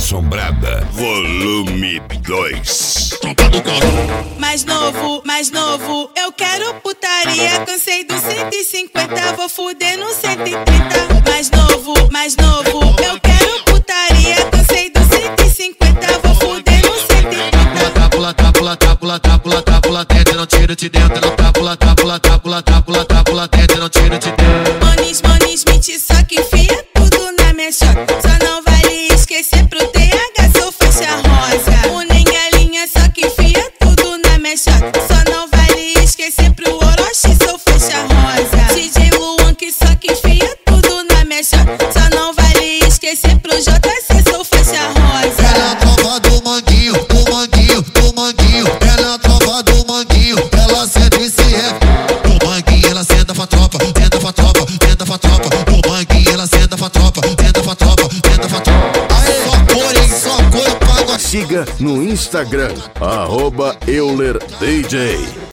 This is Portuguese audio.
Assombrada, volume 2. Mais novo, eu quero putaria. Cansei do 150, vou fuder no 130. Mais novo, eu quero putaria. Cansei do 150, vou fuder no 130. Pula, tete, não tiro de dentro. Não pula, tete, não tiro de dentro. Manis, mente, só que enfia tudo na minha chota. Só não vale esquecer pro TH, sou faixa rosa. O nem galinha, só que enfia tudo na minha chota. Só não vale esquecer pro Orochi, sou faixa rosa. DJ Luan, que só que enfia tudo na minha chota. Só não vale esquecer pro JC, sou faixa rosa. Ela é a tropa do manguinho. Ela é a tropa do manguinho. Ela senta e se é. O manguinho, ela senta pra tropa. Tenta pra tropa. O manguinho, ela senta pra tropa. Tenta pra tropa. Aê, só cor, eu pago. Siga no Instagram, @EulerDJ.